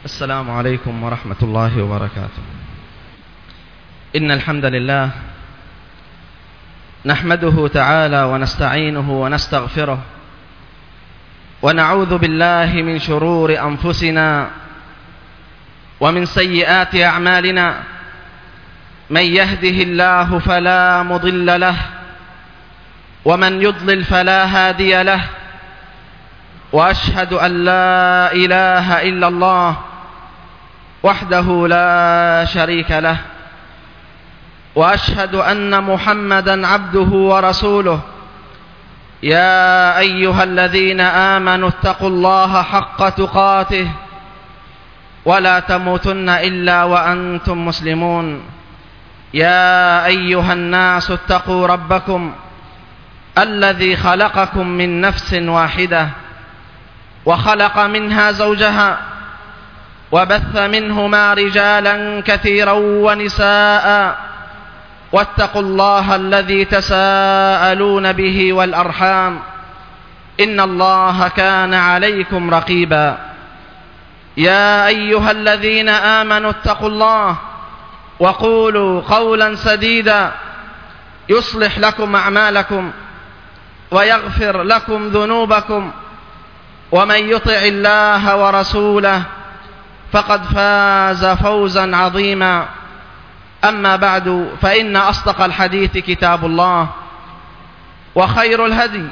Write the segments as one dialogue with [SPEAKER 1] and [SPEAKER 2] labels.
[SPEAKER 1] السلام عليكم ورحمة الله وبركاته. إن الحمد لله نحمده تعالى ونستعينه ونستغفره ونعوذ بالله من شرور أنفسنا ومن سيئات أعمالنا. من يهده الله فلا مضل له ومن يضلل فلا هادي له، وأشهد أن لا إله إلا الله وحده لا شريك له، وأشهد أن محمدا عبده ورسوله. يا أيها الذين آمنوا اتقوا الله حق تقاته ولا تموتن إلا وأنتم مسلمون. يا أيها الناس اتقوا ربكم الذي خلقكم من نفس واحدة وخلق منها زوجها وبث منهما رجالا كثيرا ونساء، واتقوا الله الذي تساءلون به والأرحام إن الله كان عليكم رقيبا. يا أيها الذين آمنوا اتقوا الله وقولوا قولا سديدا يصلح لكم أعمالكم ويغفر لكم ذنوبكم، ومن يطع الله ورسوله فقد فاز فوزا عظيما. أما بعد، فإن أصدق الحديث كتاب الله، وخير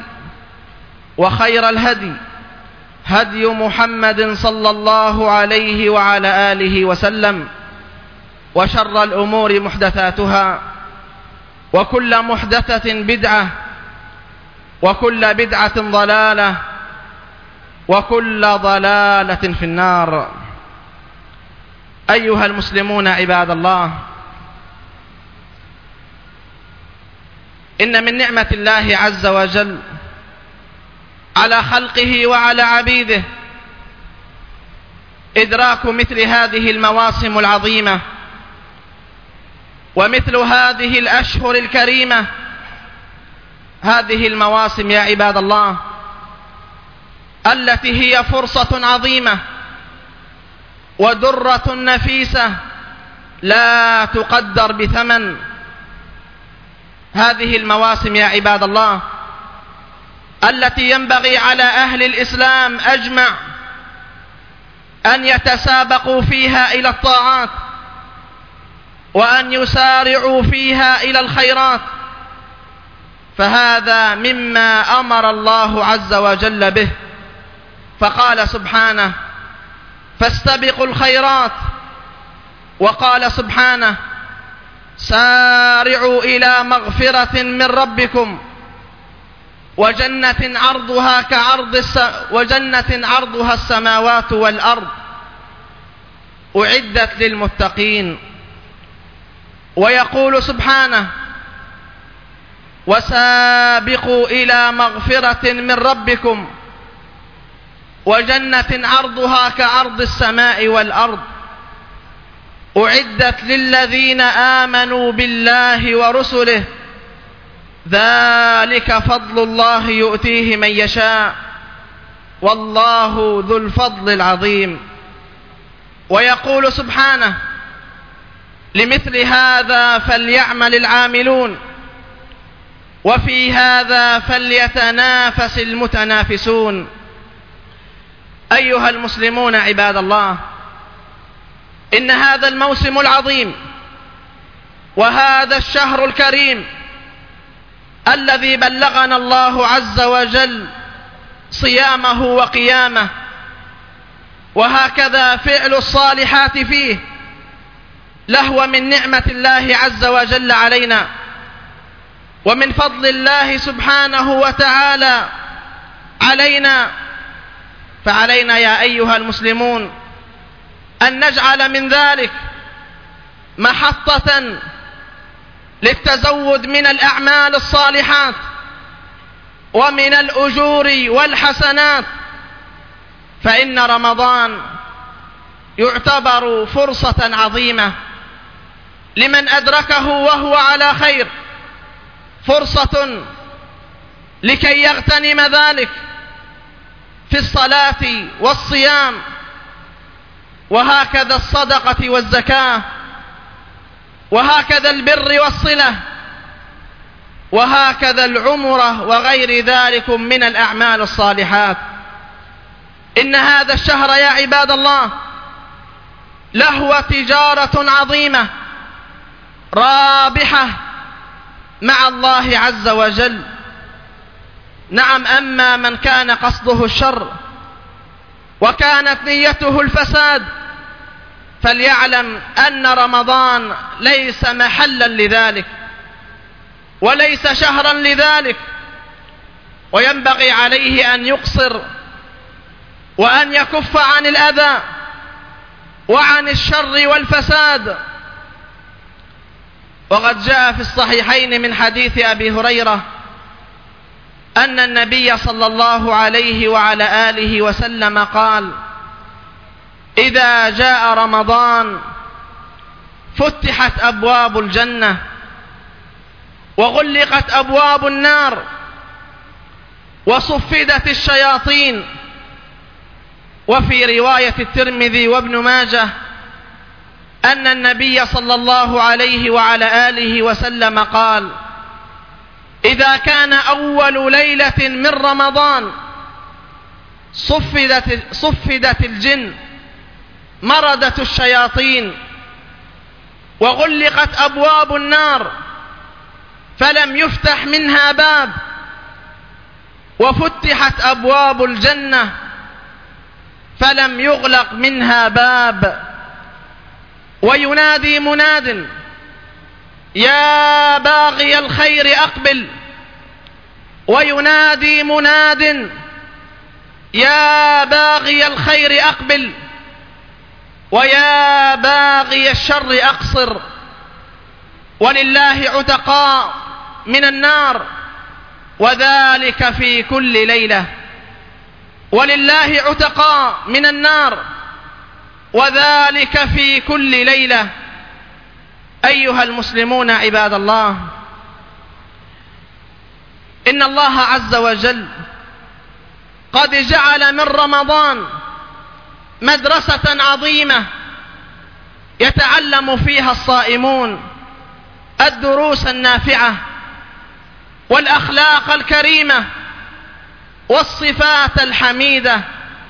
[SPEAKER 1] الهدي هدي محمد صلى الله عليه وعلى آله وسلم، وشر الأمور محدثاتها، وكل محدثة بدعة، وكل بدعة ضلالة، وكل ضلالة في النار. أيها المسلمون عباد الله، إن من نعمة الله عز وجل على خلقه وعلى عبيده إدراك مثل هذه المواسم العظيمة ومثل هذه الأشهر الكريمة. هذه المواسم يا عباد الله التي هي فرصة عظيمة ودرة نفيسة لا تقدر بثمن. هذه المواسم يا عباد الله التي ينبغي على أهل الإسلام أجمع أن يتسابقوا فيها إلى الطاعات، وأن يسارعوا فيها إلى الخيرات، فهذا مما أمر الله عز وجل به. فقال سبحانه: فاستبقوا الخيرات. وقال سبحانه: سارعوا إلى مغفرة من ربكم وجنة عرضها السماوات والأرض أعدت للمتقين. ويقول سبحانه: وسابقوا إلى مغفرة من ربكم وجنة عرضها كعرض السماء والأرض أعدت للذين آمنوا بالله ورسله ذلك فضل الله يؤتيه من يشاء والله ذو الفضل العظيم. ويقول سبحانه: لمثل هذا فليعمل العاملون وفي هذا فليتنافس المتنافسون. أيها المسلمون عباد الله، إن هذا الموسم العظيم وهذا الشهر الكريم الذي بلغنا الله عز وجل صيامه وقيامه، وهكذا فعل الصالحات فيه، لهو من نعمة الله عز وجل علينا ومن فضل الله سبحانه وتعالى علينا. فعلينا يا أيها المسلمون أن نجعل من ذلك محطة للتزود من الأعمال الصالحات ومن الأجور والحسنات، فإن رمضان يعتبر فرصة عظيمة لمن أدركه وهو على خير، فرصة لكي يغتنم ذلك في الصلاة والصيام وهكذا الصدقة والزكاة، وهكذا البر والصلة، وهكذا العمرة وغير ذلك من الأعمال الصالحات. إن هذا الشهر يا عباد الله لهو تجارة عظيمة رابحة مع الله عز وجل. نعم، أما من كان قصده الشر وكانت نيته الفساد فليعلم أن رمضان ليس محلا لذلك وليس شهرا لذلك، وينبغي عليه أن يقصر وأن يكف عن الأذى وعن الشر والفساد. وقد جاء في الصحيحين من حديث أبي هريرة أن النبي صلى الله عليه وعلى آله وسلم قال: إذا جاء رمضان فتحت أبواب الجنة وغلقت أبواب النار وصفدت الشياطين. وفي رواية الترمذي وابن ماجه أن النبي صلى الله عليه وعلى آله وسلم قال: إذا كان أول ليلة من رمضان صفدت الجن، مردت الشياطين، وغلقت أبواب النار فلم يفتح منها باب، وفتحت أبواب الجنة فلم يغلق منها باب. وينادي مناد: يا باغي الخير أقبل. وينادي مناد: يا باغي الخير أقبل ويا باغي الشر أقصر. ولله عتقاء من النار وذلك في كل ليلة. ولله عتقاء من النار وذلك في كل ليلة. أيها المسلمون عباد الله، إن الله عز وجل قد جعل من رمضان مدرسة عظيمة يتعلم فيها الصائمون الدروس النافعة والأخلاق الكريمة والصفات الحميدة.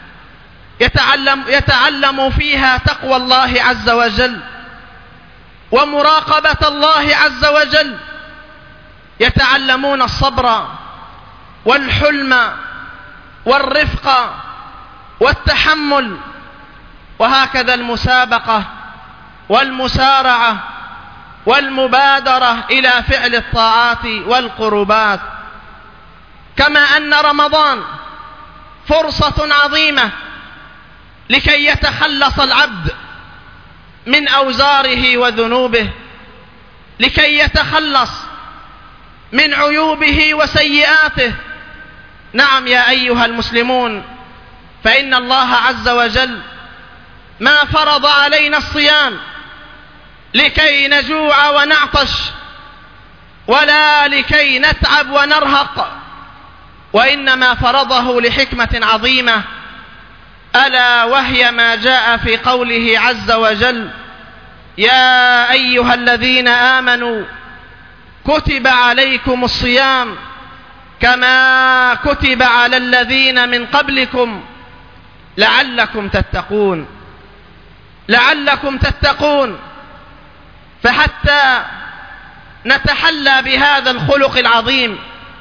[SPEAKER 1] يتعلم فيها تقوى الله عز وجل ومراقبة الله عز وجل. يتعلمون الصبر والحلم والرفق والتحمل، وهكذا المسابقة والمسارعة والمبادرة إلى فعل الطاعات والقربات. كما أن رمضان فرصة عظيمة لكي يتخلص العبد من أوزاره وذنوبه، لكي يتخلص من عيوبه وسيئاته. نعم يا أيها المسلمون، فإن الله عز وجل ما فرض علينا الصيام لكي نجوع ونعطش ولا لكي نتعب ونرهق، وإنما فرضه لحكمة عظيمة، ألا وهي ما جاء في قوله عز وجل: يا أيها الذين آمنوا كتب عليكم الصيام كما كتب على الذين من قبلكم لعلكم تتقون. لعلكم تتقون. فحتى نتحلى بهذا الخلق العظيم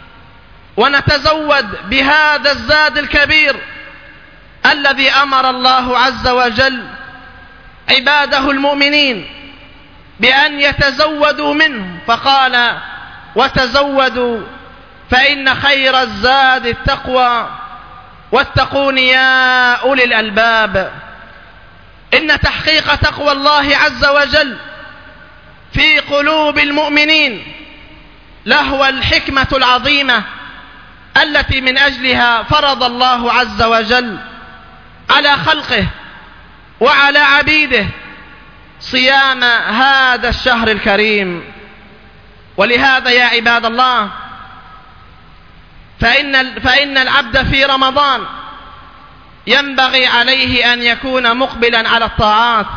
[SPEAKER 1] ونتزود بهذا الزاد الكبير الذي أمر الله عز وجل عباده المؤمنين بأن يتزودوا منه، فقال: وتزودوا فإن خير الزاد التقوى واتقون يا أولي الألباب. إن تحقيق تقوى الله عز وجل في قلوب المؤمنين لهو الحكمة العظيمة التي من أجلها فرض الله عز وجل على خلقه وعلى عبيده صيام هذا الشهر الكريم. ولهذا يا عباد الله فإن العبد في رمضان ينبغي عليه أن يكون مقبلا على الطاعات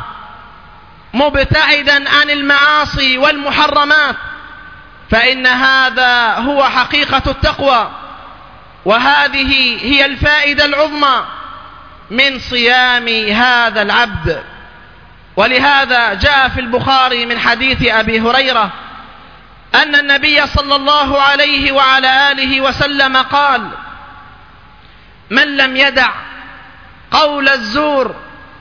[SPEAKER 1] مبتعدا عن المعاصي والمحرمات، فإن هذا هو حقيقة التقوى، وهذه هي الفائدة العظمى من صيام هذا العبد. ولهذا جاء في البخاري من حديث أبي هريرة أن النبي صلى الله عليه وعلى آله وسلم قال: من لم يدع قول الزور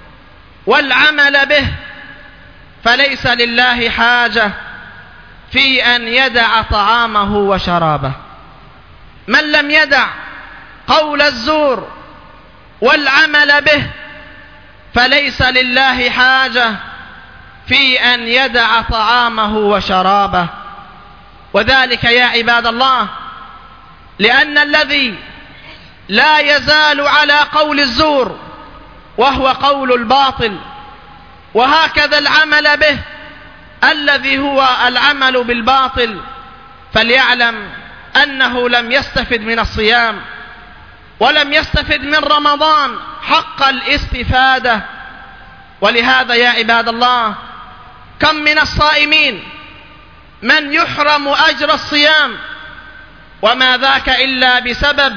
[SPEAKER 1] والعمل به فليس لله حاجة في أن يدع طعامه وشرابه. من لم يدع قول الزور والعمل به فليس لله حاجة في أن يدع طعامه وشرابه. وذلك يا عباد الله لأن الذي لا يزال على قول الزور وهو قول الباطل، وهكذا العمل به الذي هو العمل بالباطل، فليعلم أنه لم يستفد من الصيام ولم يستفد من رمضان حق الاستفادة. ولهذا يا عباد الله كم من الصائمين من يحرم أجر الصيام، وما ذاك إلا بسبب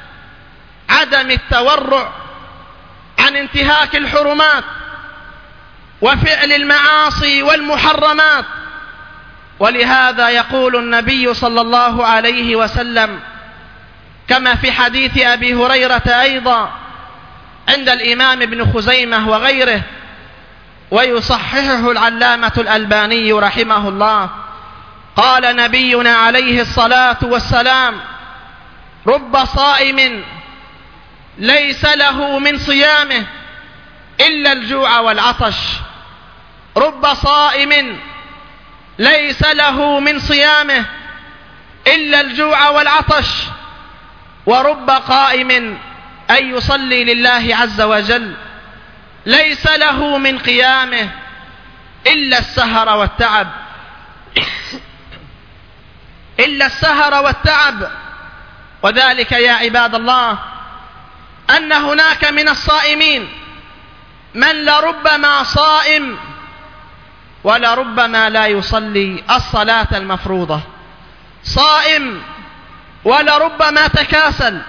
[SPEAKER 1] عدم التورع عن انتهاك الحرمات وفعل المعاصي والمحرمات. ولهذا يقول النبي صلى الله عليه وسلم كما في حديث أبي هريرة أيضا عند الإمام ابن خزيمة وغيره، ويصححه العلامة الألباني رحمه الله، قال نبينا عليه الصلاة والسلام: رب صائم ليس له من صيامه إلا الجوع والعطش. رب صائم ليس له من صيامه إلا الجوع والعطش. ورب قائم أي يصلي لله عز وجل ليس له من قيامه إلا السهر والتعب إلا السهر والتعب. وذلك يا عباد الله أن هناك من الصائمين من لربما صائم ولربما لا يصلي الصلاة المفروضة، صائم ولربما تكاسل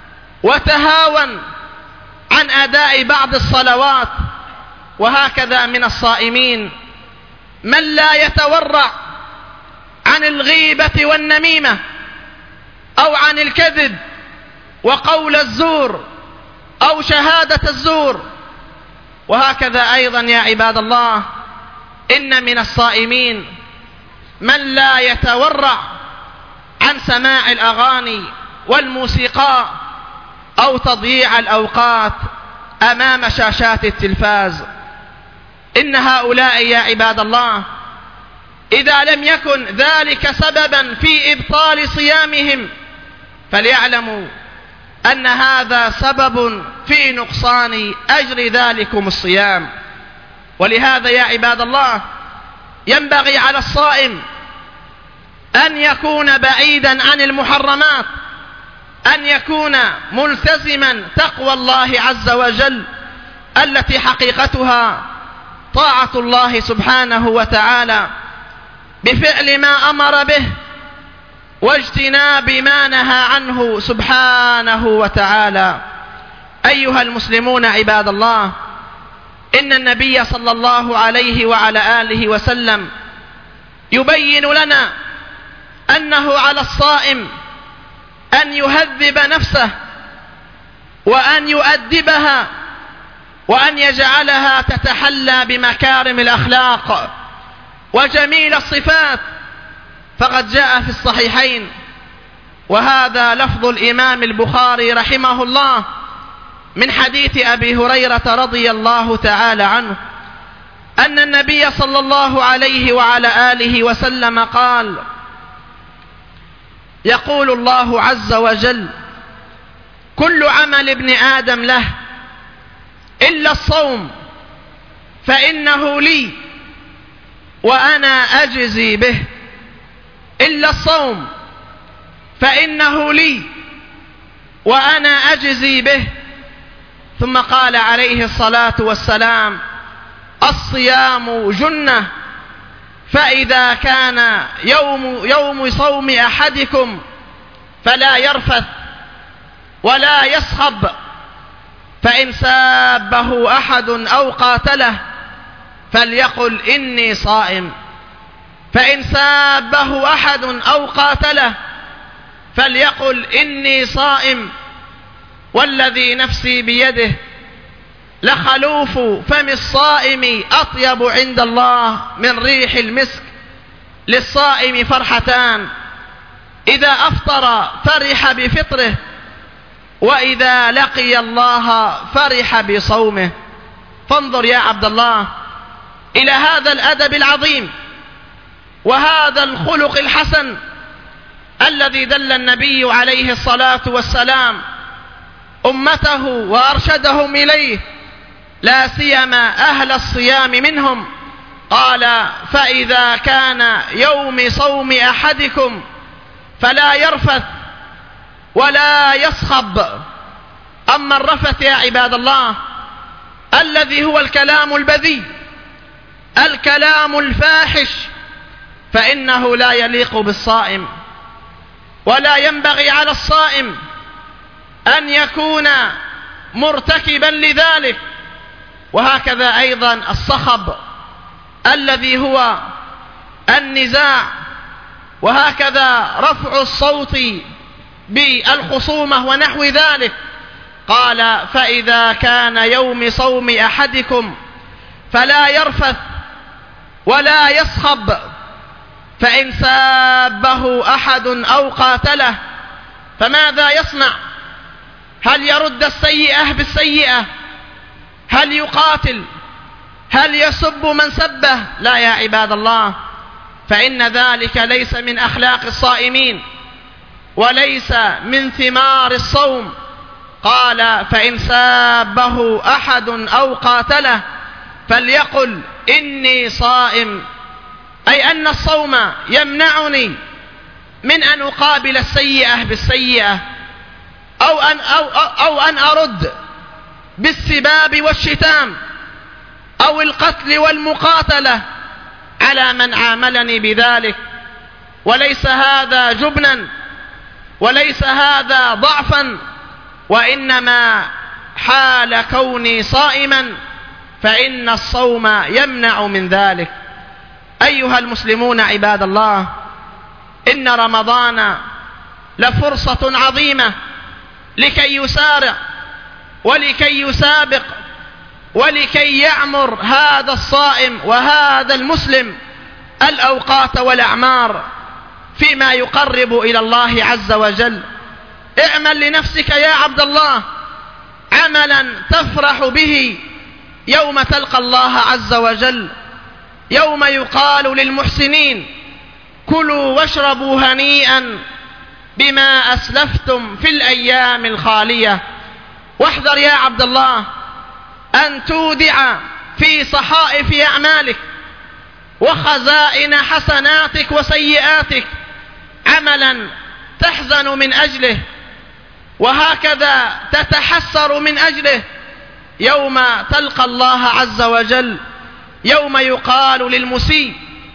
[SPEAKER 1] وتهاون عن أداء بعض الصلوات. وهكذا من الصائمين من لا يتورع عن الغيبة والنميمة أو عن الكذب وقول الزور أو شهادة الزور. وهكذا أيضا يا عباد الله إن من الصائمين من لا يتورع عن سماع الأغاني والموسيقى أو تضييع الأوقات أمام شاشات التلفاز. إن هؤلاء يا عباد الله إذا لم يكن ذلك سببا في إبطال صيامهم فليعلموا أن هذا سبب في نقصان أجر ذلكم الصيام. ولهذا يا عباد الله ينبغي على الصائم أن يكون بعيدا عن المحرمات، أن يكون ملتزما تقوى الله عز وجل التي حقيقتها طاعة الله سبحانه وتعالى بفعل ما أمر به واجتناب ما نهى عنه سبحانه وتعالى. أيها المسلمون عباد الله إن النبي صلى الله عليه وعلى آله وسلم يبين لنا أنه على الصائم أن يهذب نفسه وأن يؤدبها وأن يجعلها تتحلى بمكارم الأخلاق وجميل الصفات. فقد جاء في الصحيحين وهذا لفظ الإمام البخاري رحمه الله من حديث أبي هريرة رضي الله تعالى عنه أن النبي صلى الله عليه وعلى آله وسلم قال: يقول الله عز وجل: كل عمل ابن آدم له إلا الصوم فإنه لي وأنا أجزي به. إلا الصوم فإنه لي وأنا أجزي به. ثم قال عليه الصلاة والسلام: الصيام جنة، فإذا كان يوم صوم أحدكم فلا يرفث ولا يصخب، فإن سابه أحد أو قاتله فليقل إني صائم. فإن سابه أحد أو قاتله فليقل إني صائم. والذي نفسي بيده لخلوف فم الصائم أطيب عند الله من ريح المسك. للصائم فرحتان: إذا أفطر فرح بفطره، وإذا لقي الله فرح بصومه. فانظر يا عبد الله إلى هذا الأدب العظيم وهذا الخلق الحسن الذي دل النبي عليه الصلاة والسلام أمته وأرشدهم إليه، لا سيما أهل الصيام منهم. قال: فإذا كان يوم صوم أحدكم فلا يرفث ولا يصخب. أما الرفث يا عباد الله الذي هو الكلام البذيء، الكلام الفاحش، فإنه لا يليق بالصائم، ولا ينبغي على الصائم أن يكون مرتكبا لذلك. وهكذا أيضا الصخب الذي هو النزاع، وهكذا رفع الصوت بالخصومة ونحو ذلك. قال: فإذا كان يوم صوم أحدكم فلا يرفث ولا يصخب، فإن سابه أحد أو قاتله فماذا يصنع؟ هل يرد السيئة بالسيئة؟ هل يقاتل؟ هل يسب من سبه؟ لا يا عباد الله، فإن ذلك ليس من أخلاق الصائمين وليس من ثمار الصوم. قال: فإن سابه أحد أو قاتله فليقل إني صائم، أي أن الصوم يمنعني من أن أقابل السيئة بالسيئة، أو أن أرد بالسباب والشتام أو القتل والمقاتلة على من عاملني بذلك. وليس هذا جبنا وليس هذا ضعفا، وإنما حال كوني صائما، فإن الصوم يمنع من ذلك. أيها المسلمون عباد الله، إن رمضان لفرصة عظيمة لكي يسارع ولكي يسابق ولكي يعمر هذا الصائم وهذا المسلم الأوقات والأعمار فيما يقرب إلى الله عز وجل. اعمل لنفسك يا عبد الله عملا تفرح به يوم تلقى الله عز وجل، يوم يقال للمحسنين: كلوا واشربوا هنيئا بما أسلفتم في الأيام الخالية. واحذر يا عبد الله أن تودع في صحائف أعمالك وخزائن حسناتك وسيئاتك عملا تحزن من أجله، وهكذا تتحسر من أجله يوم تلقى الله عز وجل، يوم يقال للمسيء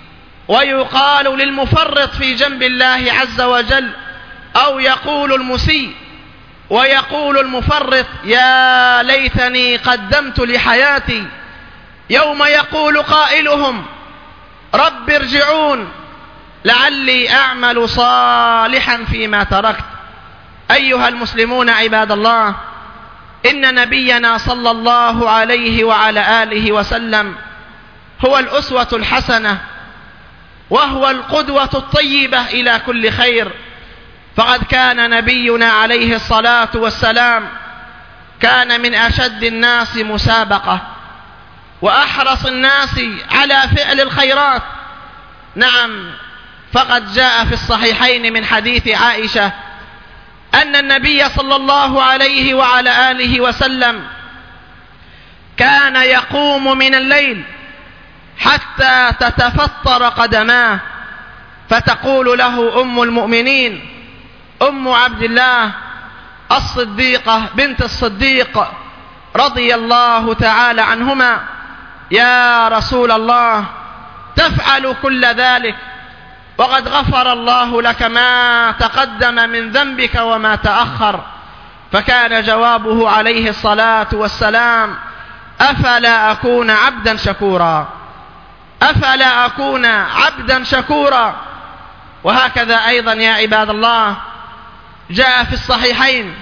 [SPEAKER 1] ويقال للمفرط في جنب الله عز وجل، أو يقول المسيء ويقول المفرط: يا ليتني قدمت لحياتي. يوم يقول قائلهم: رب ارجعون لعلي أعمل صالحا فيما تركت. أيها المسلمون عباد الله، إن نبينا صلى الله عليه وعلى آله وسلم هو الأسوة الحسنة، وهو القدوة الطيبة إلى كل خير. فقد كان نبينا عليه الصلاة والسلام كان من أشد الناس مسابقة وأحرص الناس على فعل الخيرات. نعم، فقد جاء في الصحيحين من حديث عائشة أن النبي صلى الله عليه وعلى آله وسلم كان يقوم من الليل حتى تتفطر قدماه، فتقول له أم المؤمنين أم عبد الله الصديقة بنت الصديق: رضي الله تعالى عنهما: يا رسول الله، تفعل كل ذلك وقد غفر الله لك ما تقدم من ذنبك وما تأخر؟ فكان جوابه عليه الصلاة والسلام: أفلا أكون عبدا شكورا، أفلا أكون عبدا شكورا. وهكذا أيضا يا عباد الله جاء في الصحيحين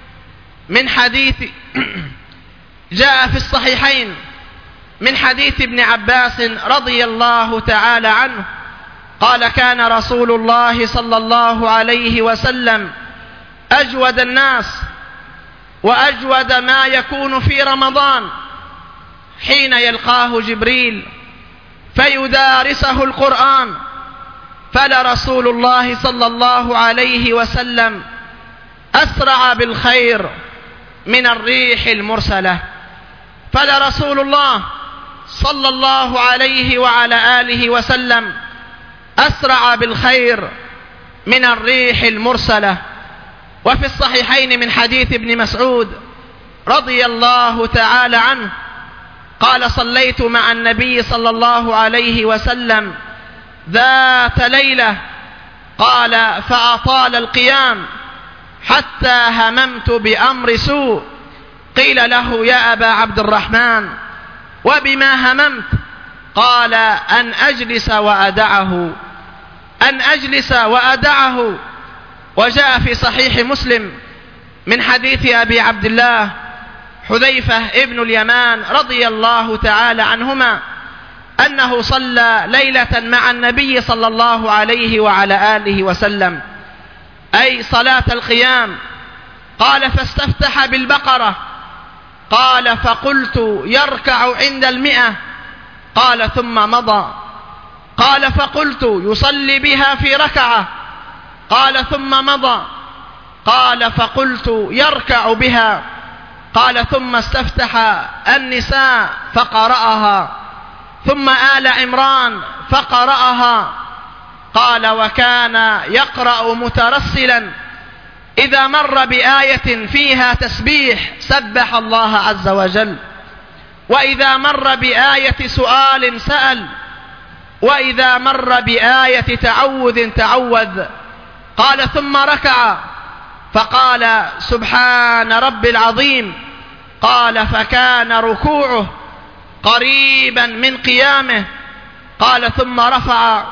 [SPEAKER 1] من حديث ابن عباس رضي الله تعالى عنه قال: كان رسول الله صلى الله عليه وسلم أجود الناس وأجود ما يكون في رمضان حين يلقاه جبريل فيدارسه القرآن، فلرسول الله صلى الله عليه وسلم أسرع بالخير من الريح المرسلة، فلرسول الله صلى الله عليه وعلى آله وسلم أسرع بالخير من الريح المرسلة. وفي الصحيحين من حديث ابن مسعود رضي الله تعالى عنه قال: صليت مع النبي صلى الله عليه وسلم ذات ليلة، قال: فأطال القيام حتى هممت بأمر سوء. قيل له: يا أبا عبد الرحمن، وبما هممت؟ قال: أن أجلس وأدعه. وجاء في صحيح مسلم من حديث أبي عبد الله حذيفة ابن اليمان رضي الله تعالى عنهما أنه صلى ليلة مع النبي صلى الله عليه وعلى آله وسلم، أي صلاة القيام. قال: فاستفتح بالبقرة، قال: فقلت يركع عند 100، قال: ثم مضى. قال: فقلت يصلي بها في ركعة، قال: ثم مضى. قال: فقلت يركع بها، قال: ثم استفتح النساء فقرأها، ثم آل عمران فقرأها. قال: وكان يقرأ مترسلا، إذا مر بآية فيها تسبيح سبح الله عز وجل، وإذا مر بآية سؤال سأل، وإذا مر بآية تعوذ تعوذ. قال: ثم ركع فقال: سبحان رب العظيم. قال: فكان ركوعه قريبا من قيامه. قال: ثم رفع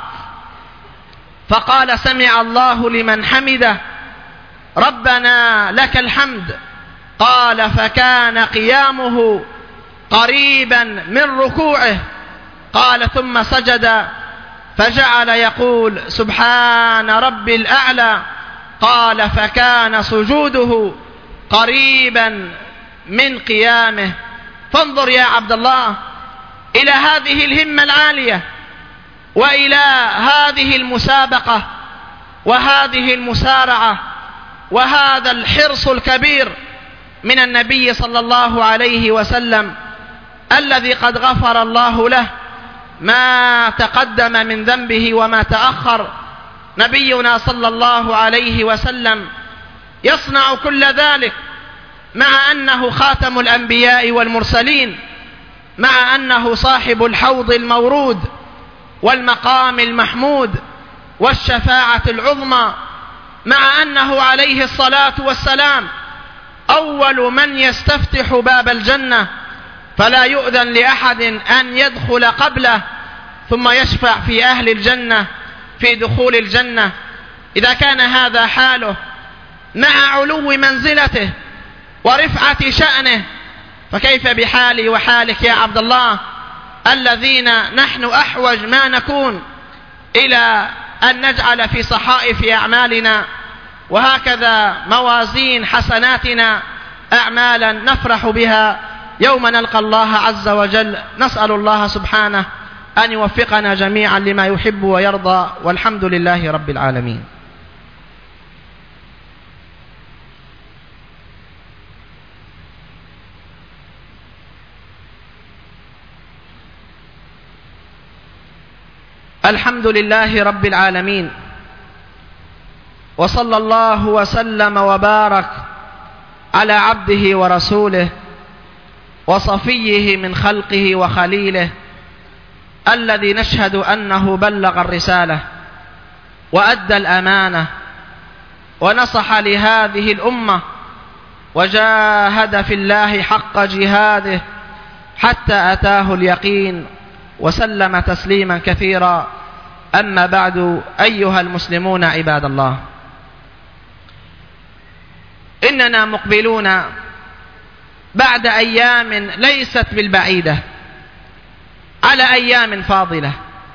[SPEAKER 1] فقال: سمع الله لمن حمده، ربنا لك الحمد. قال: فكان قيامه قريبا من ركوعه. قال: ثم سجد فجعل يقول: سبحان ربي الأعلى. قال: فكان سجوده قريبا من قيامه. فانظر يا عبد الله إلى هذه الهمة العالية، وإلى هذه المسابقة، وهذه المسارعة، وهذا الحرص الكبير من النبي صلى الله عليه وسلم، الذي قد غفر الله له ما تقدم من ذنبه وما تأخر. نبينا صلى الله عليه وسلم يصنع كل ذلك مع أنه خاتم الأنبياء والمرسلين، مع أنه صاحب الحوض المورود والمقام المحمود والشفاعة العظمى، مع أنه عليه الصلاة والسلام أول من يستفتح باب الجنة فلا يؤذن لأحد أن يدخل قبله، ثم يشفع في أهل الجنة في دخول الجنة. إذا كان هذا حاله مع علو منزلته ورفعة شأنه، فكيف بحالي وحالك يا عبد الله، الذين نحن أحوج ما نكون إلى أن نجعل في صحائف أعمالنا وهكذا موازين حسناتنا أعمالا نفرح بها يوم نلقى الله عز وجل. نسأل الله سبحانه أن يوفقنا جميعا لما يحب ويرضى، والحمد لله رب العالمين. الحمد لله رب العالمين، وصلى الله وسلم وبارك على عبده ورسوله وصفيه من خلقه وخليله، الذي نشهد أنه بلغ الرسالة وأدى الأمانة ونصح لهذه الأمة وجاهد في الله حق جهاده حتى أتاه اليقين، وسلم تسليما كثيرا. أما بعد، أيها المسلمون عباد الله، إننا مقبلون بعد أيام ليست بالبعيدة على أيام فاضلة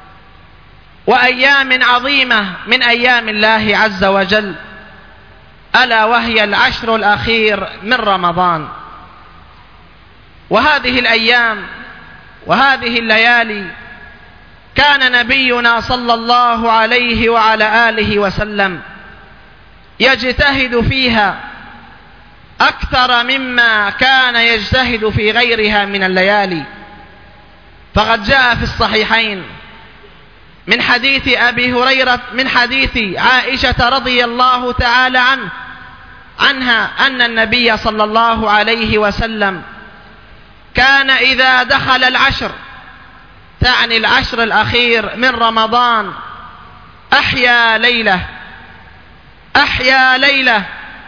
[SPEAKER 1] وأيام عظيمة من أيام الله عز وجل، ألا وهي العشر الأخير من رمضان. وهذه الأيام وهذه الليالي كان نبينا صلى الله عليه وعلى آله وسلم يجتهد فيها أكثر مما كان يجتهد في غيرها من الليالي. فقد جاء في الصحيحين من حديث أبي هريرة من حديث عائشة رضي الله تعالى عنها أن النبي صلى الله عليه وسلم كان إذا دخل العشر، تعني العشر الأخير من رمضان، أحيا ليلة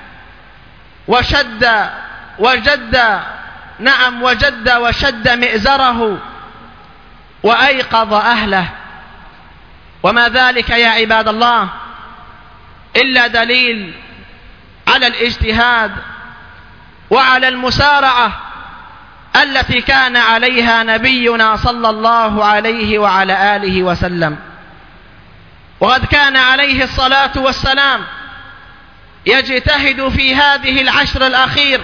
[SPEAKER 1] وشد مئزره وأيقظ أهله. وما ذلك يا عباد الله إلا دليل على الاجتهاد وعلى المسارعة التي كان عليها نبينا صلى الله عليه وعلى آله وسلم. وقد كان عليه الصلاة والسلام يجتهد في هذه العشر الأخير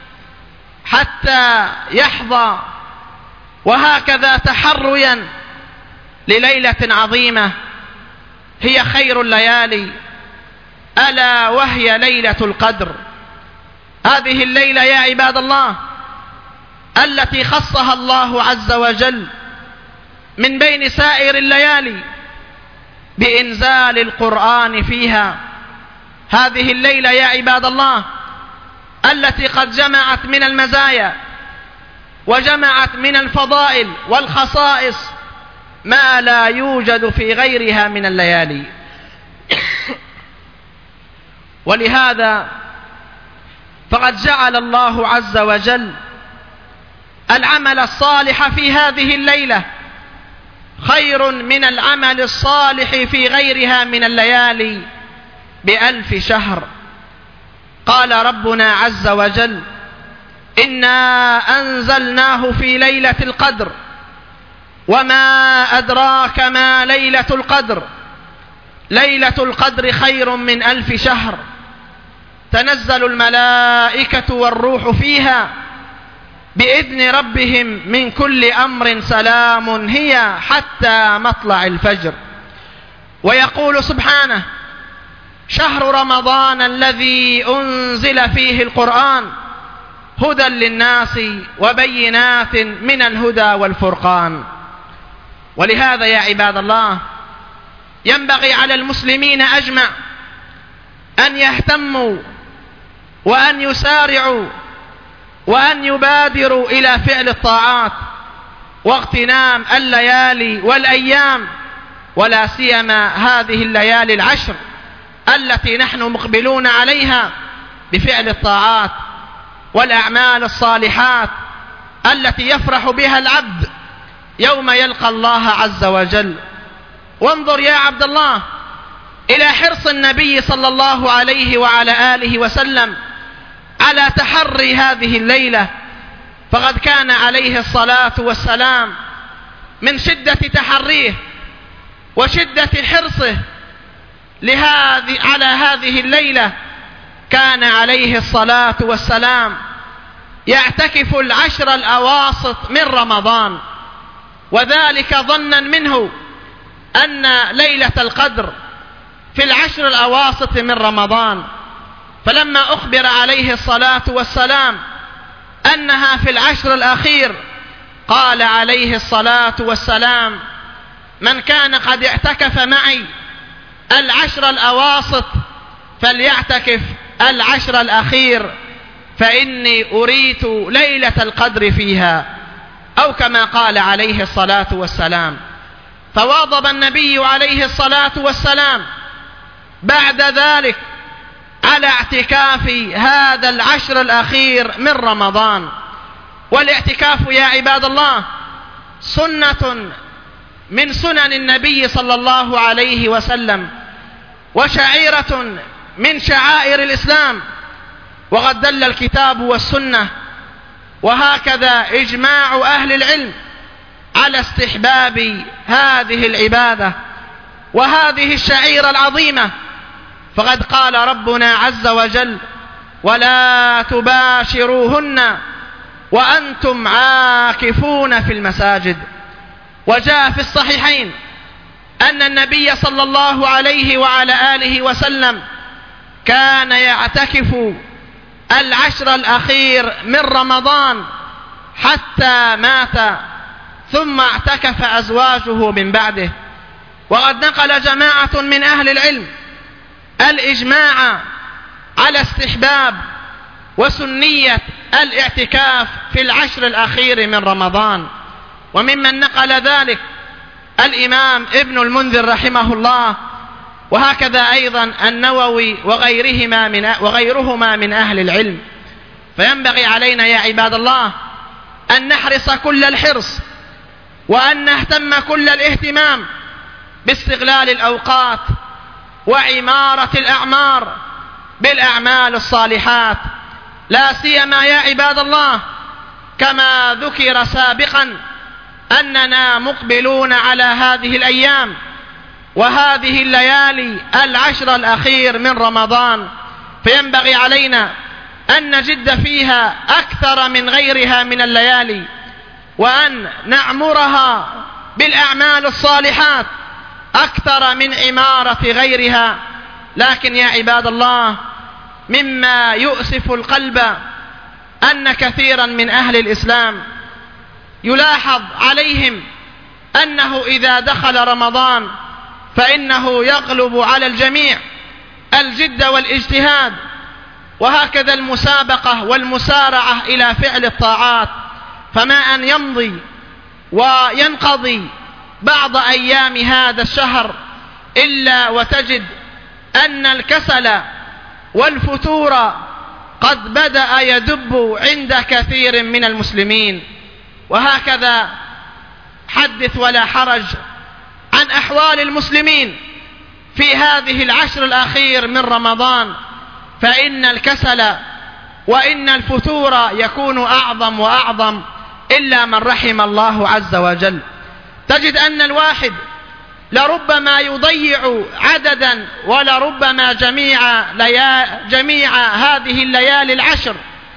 [SPEAKER 1] حتى يحظى وهكذا تحريا لليلة عظيمة هي خير الليالي، ألا وهي ليلة القدر. هذه الليلة يا عباد الله التي خصها الله عز وجل من بين سائر الليالي بإنزال القرآن فيها. هذه الليلة يا عباد الله التي قد جمعت من المزايا وجمعت من الفضائل والخصائص ما لا يوجد في غيرها من الليالي. ولهذا فقد جعل الله عز وجل العمل الصالح في هذه الليلة خير من العمل الصالح في غيرها من الليالي ب1000 شهر. قال ربنا عز وجل: إنا أنزلناه في ليلة القدر وما أدراك ما ليلة القدر، ليلة القدر خير من 1000 شهر، تنزل الملائكة والروح فيها بإذن ربهم من كل أمر، سلام هي حتى مطلع الفجر. ويقول سبحانه: شهر رمضان الذي أنزل فيه القرآن هدى للناس وبينات من الهدى والفرقان. ولهذا يا عباد الله ينبغي على المسلمين أجمع أن يهتموا وأن يسارعوا وأن يبادروا إلى فعل الطاعات واغتنام الليالي والأيام، ولا سيما هذه الليالي العشر التي نحن مقبلون عليها بفعل الطاعات والأعمال الصالحات التي يفرح بها العبد يوم يلقى الله عز وجل. وانظر يا عبد الله إلى حرص النبي صلى الله عليه وعلى آله وسلم على تحري هذه الليلة، فقد كان عليه الصلاة والسلام من شدة تحريه وشدة حرصه على هذه الليلة كان عليه الصلاة والسلام يعتكف العشر الأواسط من رمضان، وذلك ظنا منه أن ليلة القدر في العشر الأواسط من رمضان. فلما أخبر عليه الصلاة والسلام أنها في العشر الأخير قال عليه الصلاة والسلام: من كان قد اعتكف معي العشر الأواسط فليعتكف العشر الأخير، فإني أريت ليلة القدر فيها، أو كما قال عليه الصلاة والسلام. فواظب النبي عليه الصلاة والسلام بعد ذلك على اعتكاف هذا العشر الأخير من رمضان. والاعتكاف يا عباد الله سنة من سنن النبي صلى الله عليه وسلم، وشعيرة من شعائر الإسلام، وقد دل الكتاب والسنة وهكذا إجماع أهل العلم على استحباب هذه العبادة وهذه الشعيرة العظيمة. فقد قال ربنا عز وجل: ولا تباشروهن وأنتم عاكفون في المساجد. وجاء في الصحيحين أن النبي صلى الله عليه وعلى آله وسلم كان يعتكف العشر الأخير من رمضان حتى مات، ثم اعتكف أزواجه من بعده. وقد نقل جماعة من أهل العلم الإجماع على استحباب وسنية الاعتكاف في العشر الأخير من رمضان. وممن نقل ذلك الإمام ابن المنذر رحمه الله، وهكذا أيضا النووي وغيرهما من أهل العلم. فينبغي علينا يا عباد الله أن نحرص كل الحرص وأن نهتم كل الاهتمام باستغلال الأوقات وعمارة الأعمار بالأعمال الصالحات، لا سيما يا عباد الله كما ذكر سابقا أننا مقبلون على هذه الأيام وهذه الليالي العشر الأخير من رمضان، فينبغي علينا أن نجد فيها أكثر من غيرها من الليالي، وأن نعمرها بالأعمال الصالحات أكثر من عمارة غيرها. لكن يا عباد الله مما يؤسف القلب أن كثيرا من أهل الإسلام يلاحظ عليهم أنه إذا دخل رمضان فإنه يغلب على الجميع الجد والاجتهاد، وهكذا المسابقة والمسارعة إلى فعل الطاعات. فما أن يمضي وينقضي بعض أيام هذا الشهر إلا وتجد أن الكسل والفتور قد بدأ يدب عند كثير من المسلمين. وهكذا حدث ولا حرج عن أحوال المسلمين في هذه العشر الأخير من رمضان، فإن الكسل وإن الفتور يكون أعظم وأعظم إلا من رحم الله عز وجل. تجد أن الواحد لربما يضيع عددا ولربما جميع هذه الليالي العشر،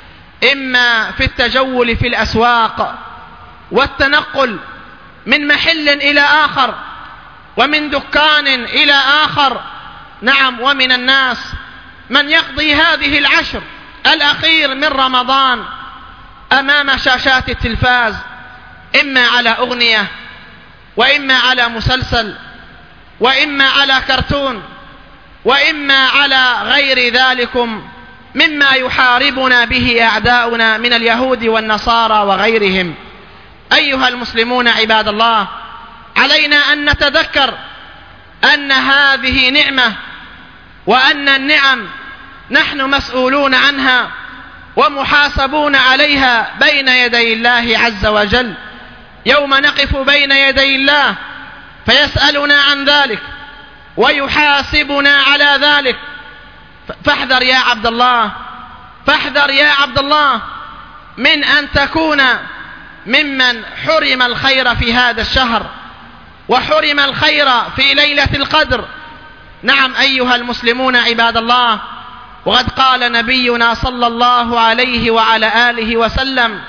[SPEAKER 1] إما في التجول في الأسواق والتنقل من محل إلى آخر ومن دكان إلى آخر. نعم، ومن الناس من يقضي هذه العشر الأخير من رمضان أمام شاشات التلفاز، إما على أغنية وإما على مسلسل وإما على كرتون وإما على غير ذلكم مما يحاربنا به أعداؤنا من اليهود والنصارى وغيرهم. أيها المسلمون عباد الله، علينا أن نتذكر أن هذه نعمة، وأن النعم نحن مسؤولون عنها ومحاسبون عليها بين يدي الله عز وجل، يوم نقف بين يدي الله فيسألنا عن ذلك ويحاسبنا على ذلك. فاحذر يا عبد الله، فاحذر يا عبد الله من أن تكون ممن حرم الخير في هذا الشهر وحرم الخير في ليلة القدر. نعم أيها المسلمون عباد الله، وقد قال نبينا صلى الله عليه وعلى آله وسلم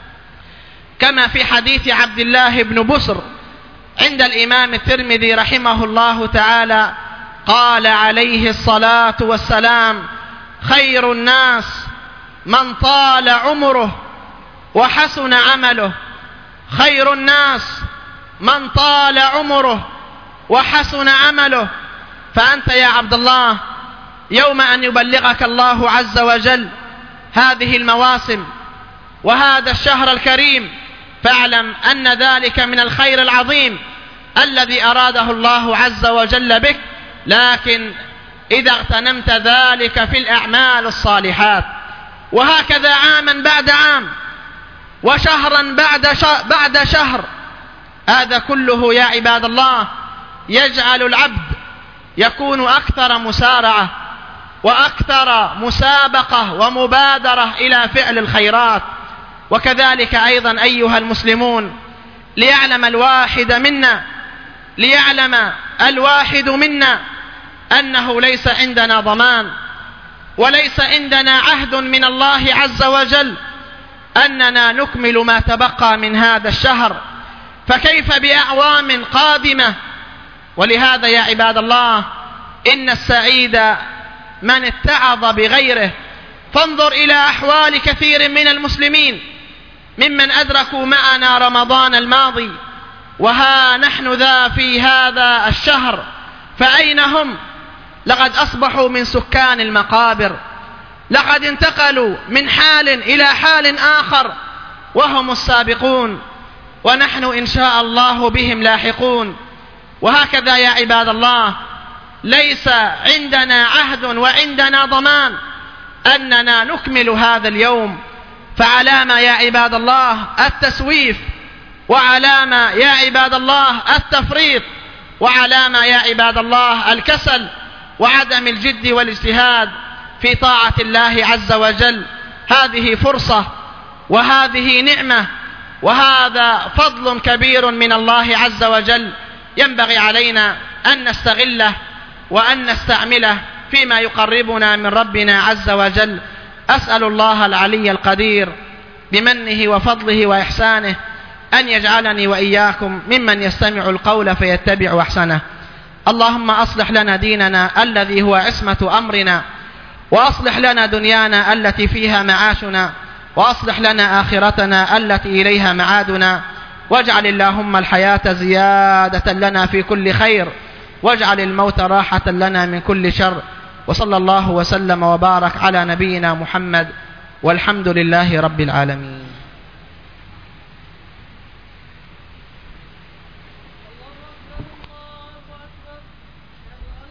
[SPEAKER 1] كما في حديث عبد الله بن بسر عند الإمام الترمذي رحمه الله تعالى، قال عليه الصلاة والسلام: خير الناس من طال عمره وحسن عمله. خير الناس من طال عمره وحسن عمله. فأنت يا عبد الله يوم أن يبلغك الله عز وجل هذه المواسم وهذا الشهر الكريم، فاعلم أن ذلك من الخير العظيم الذي أراده الله عز وجل بك، لكن إذا اغتنمت ذلك في الأعمال الصالحات. وهكذا عاما بعد عام وشهرا بعد شهر، هذا كله يا عباد الله يجعل العبد يكون أكثر مسارعة وأكثر مسابقة ومبادرة إلى فعل الخيرات. وكذلك أيضا أيها المسلمون، ليعلم الواحد منا أنه ليس عندنا ضمان وليس عندنا عهد من الله عز وجل أننا نكمل ما تبقى من هذا الشهر، فكيف بأعوام قادمة؟ ولهذا يا عباد الله إن السعيد من اتعظ بغيره. فانظر إلى أحوال كثير من المسلمين ممن أدركوا معنا رمضان الماضي، وها نحن ذا في هذا الشهر، فأين هم؟ لقد أصبحوا من سكان المقابر، لقد انتقلوا من حال إلى حال آخر وهم السابقون، ونحن إن شاء الله بهم لاحقون. وهكذا يا عباد الله ليس عندنا عهد وعندنا ضمان أننا نكمل هذا اليوم، فعلامة يا عباد الله التسويف، وعلامة يا عباد الله التفريط، وعلامة يا عباد الله الكسل وعدم الجد والاجتهاد في طاعة الله عز وجل. هذه فرصة وهذه نعمة وهذا فضل كبير من الله عز وجل، ينبغي علينا أن نستغله وأن نستعمله فيما يقربنا من ربنا عز وجل. أسأل الله العلي القدير بمنه وفضله وإحسانه أن يجعلني وإياكم ممن يستمع القول فيتبع أحسنه. اللهم أصلح لنا ديننا الذي هو عصمة أمرنا، وأصلح لنا دنيانا التي فيها معاشنا، وأصلح لنا آخرتنا التي إليها معادنا، واجعل اللهم الحياة زيادة لنا في كل خير، واجعل الموت راحة لنا من كل شر. وصلى الله وسلم وبارك على نبينا محمد، والحمد لله رب العالمين.